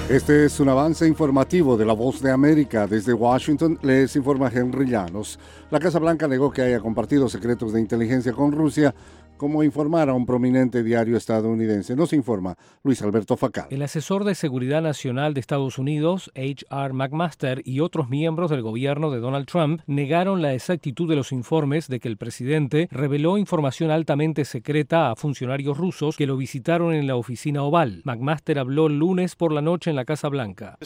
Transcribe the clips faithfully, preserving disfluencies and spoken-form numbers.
Este es un avance informativo de La Voz de América. Desde Washington les informa Henry Llanos. La Casa Blanca negó que haya compartido secretos de inteligencia con Rusia, como informara un prominente diario estadounidense. Nos informa Luis Alberto Facal. El asesor de Seguridad Nacional de Estados Unidos, H R McMaster, y otros miembros del gobierno de Donald Trump negaron la exactitud de los informes de que el presidente reveló información altamente secreta a funcionarios rusos que lo visitaron en la oficina oval. McMaster habló el lunes por la noche en la Casa Blanca.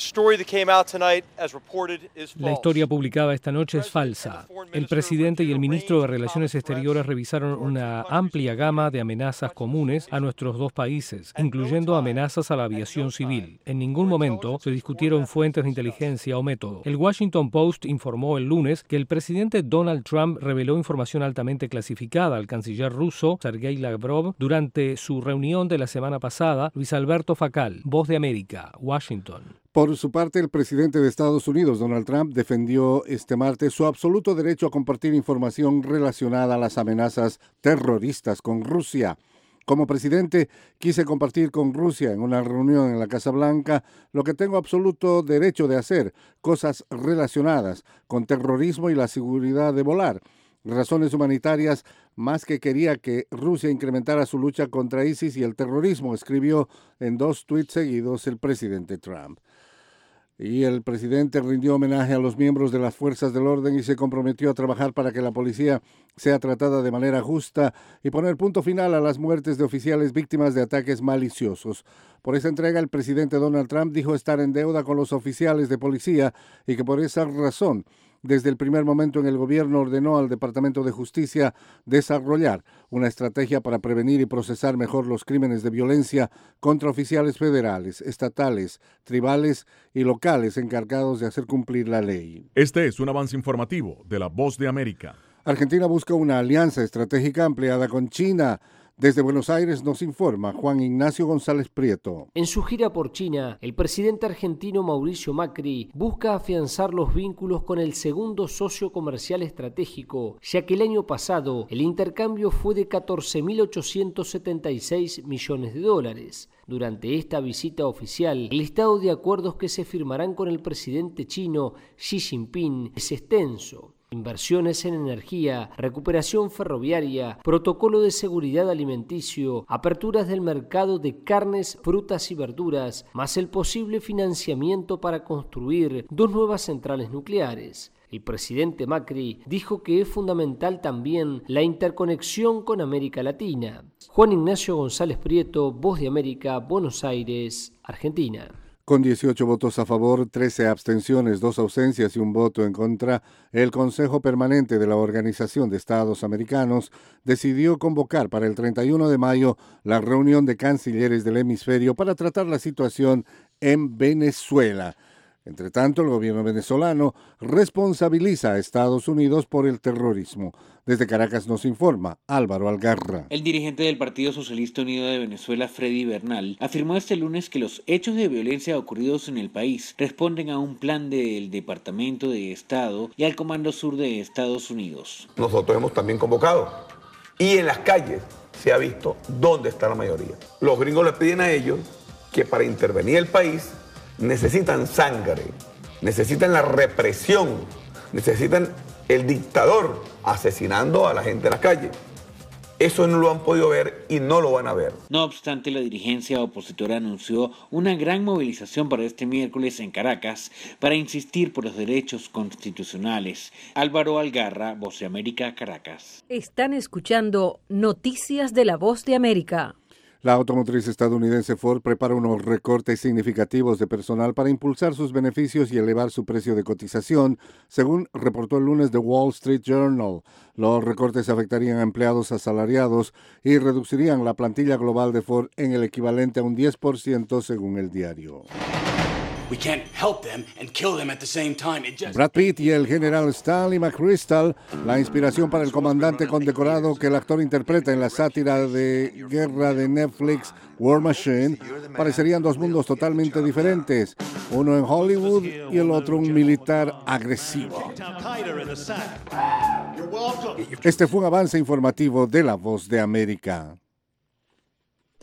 La historia publicada esta noche es falsa. El presidente y el ministro de Relaciones Exteriores revisaron una amplia gama de amenazas comunes a nuestros dos países, incluyendo amenazas a la aviación civil. En ningún momento se discutieron fuentes de inteligencia o método. El Washington Post informó el lunes que el presidente Donald Trump reveló información altamente clasificada al canciller ruso Sergei Lavrov durante su reunión de la semana pasada. Luis Alberto Facal, Voz de América, Washington. Por su parte, el presidente de Estados Unidos, Donald Trump, defendió este martes su absoluto derecho a compartir información relacionada a las amenazas terroristas con Rusia. Como presidente, quise compartir con Rusia en una reunión en la Casa Blanca lo que tengo absoluto derecho de hacer, cosas relacionadas con terrorismo y la seguridad de volar. Razones humanitarias, más que quería que Rusia incrementara su lucha contra ISIS y el terrorismo, escribió en dos tuits seguidos el presidente Trump. Y el presidente rindió homenaje a los miembros de las fuerzas del orden y se comprometió a trabajar para que la policía sea tratada de manera justa y poner punto final a las muertes de oficiales víctimas de ataques maliciosos. Por esa entrega, el presidente Donald Trump dijo estar en deuda con los oficiales de policía y que por esa razón, desde el primer momento en el gobierno ordenó al Departamento de Justicia desarrollar una estrategia para prevenir y procesar mejor los crímenes de violencia contra oficiales federales, estatales, tribales y locales encargados de hacer cumplir la ley. Este es un avance informativo de La Voz de América. Argentina busca una alianza estratégica ampliada con China. Desde Buenos Aires nos informa Juan Ignacio González Prieto. En su gira por China, el presidente argentino Mauricio Macri busca afianzar los vínculos con el segundo socio comercial estratégico, ya que el año pasado el intercambio fue de catorce mil ochocientos setenta y seis millones de dólares. Durante esta visita oficial, el listado de acuerdos que se firmarán con el presidente chino Xi Jinping es extenso. Inversiones en energía, recuperación ferroviaria, protocolo de seguridad alimenticio, aperturas del mercado de carnes, frutas y verduras, más el posible financiamiento para construir dos nuevas centrales nucleares. El presidente Macri dijo que es fundamental también la interconexión con América Latina. Juan Ignacio González Prieto, Voz de América, Buenos Aires, Argentina. Con dieciocho votos a favor, trece abstenciones, dos ausencias y un voto en contra, el Consejo Permanente de la Organización de Estados Americanos decidió convocar para el treinta y uno de mayo la reunión de cancilleres del hemisferio para tratar la situación en Venezuela. Entre tanto, el gobierno venezolano responsabiliza a Estados Unidos por el terrorismo. Desde Caracas nos informa Álvaro Algarra. El dirigente del Partido Socialista Unido de Venezuela, Freddy Bernal, afirmó este lunes que los hechos de violencia ocurridos en el país responden a un plan del Departamento de Estado y al Comando Sur de Estados Unidos. Nosotros hemos también convocado y en las calles se ha visto dónde está la mayoría. Los gringos les piden a ellos que para intervenir el país necesitan sangre, necesitan la represión, necesitan el dictador asesinando a la gente en la calle. Eso no lo han podido ver y no lo van a ver. No obstante, la dirigencia opositora anunció una gran movilización para este miércoles en Caracas para insistir por los derechos constitucionales. Álvaro Algarra, Voz de América, Caracas. Están escuchando Noticias de la Voz de América. La automotriz estadounidense Ford prepara unos recortes significativos de personal para impulsar sus beneficios y elevar su precio de cotización, según reportó el lunes The Wall Street Journal. Los recortes afectarían a empleados asalariados y reducirían la plantilla global de Ford en el equivalente a un diez por ciento, según el diario. Brad Pitt y el general Stanley McChrystal, la inspiración para el comandante condecorado que el actor interpreta en la sátira de guerra de Netflix War Machine, parecerían dos mundos totalmente diferentes, uno en Hollywood y el otro un militar agresivo. Este fue un avance informativo de La Voz de América.